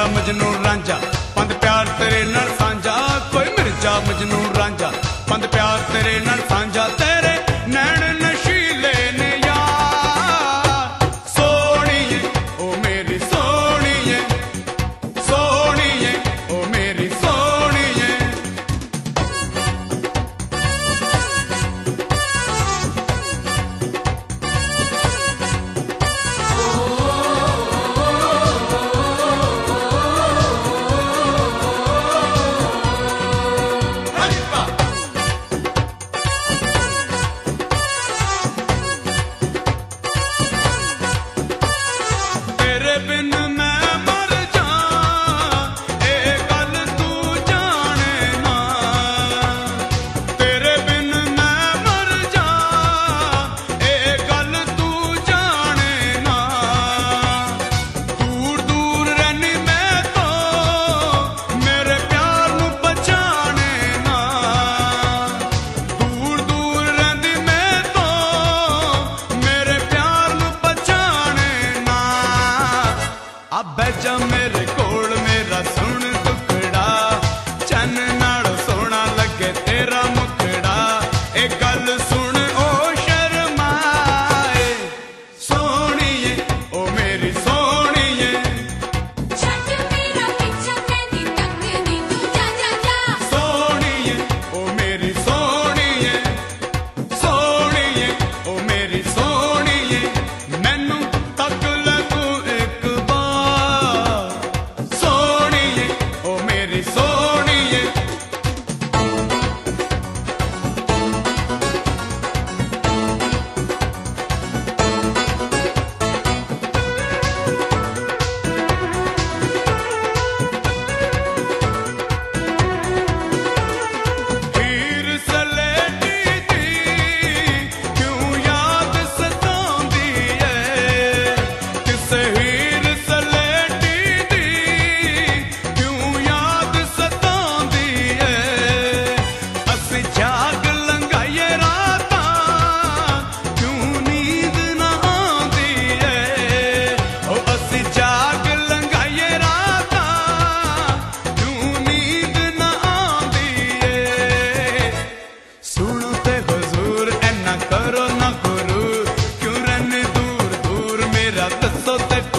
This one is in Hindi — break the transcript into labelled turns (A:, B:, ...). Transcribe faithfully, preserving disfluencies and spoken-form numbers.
A: मजनू रांझा पंद प्यार तेरे नाल सांझा, कोई मिर्जा मजनू रांझा पंद प्यार तेरे नाल सांझा। तेरे नैन नशीले ने यार सोहणीए ओ मेरी सोहणीए, सोहणीए ओ मेरी सोहणीए। बिन मैं मर जा ए गल तू जाने ना, तेरे बिन मैं मर जा ए गल तू जाने ना। दूर दूर रहनी मैं तो मेरे प्यार नू बचाने ना, दूर दूर रहनी मैं तो मेरे प्यार नू बचाने ना। अब बैजा मेरे कोल मेरा सुन दुखड़ा, चन नाल सोना लगे तेरा मुखड़ा। ए गल सुन ओ शर्माए सोहणीए ओ मेरी सोहणीए।
B: छट मेरा पीछा तेरी तक नी तू जा जा जा।
A: सोहणीए ओ मेरी सोहणीए, सोहणीए ओ मेरी सोहणीए। मैनू तक ले तू एक सोहणीए ओ मेरी सोहणीए। हीर सलेटी दी क्यों याद सतांदी है, किसे हीर सलेटी दी क्यों याद सतांदी है। असी जाग लंघाइए रातां क्यों नींद ना आंदी है। ओ असी जाग लंघाइए रातां क्यों नींद ना आंदी है। सुनो ते हुजूर ऐना करो ना गुरु, क्यों रहने दूर दूर मेरा दसो ते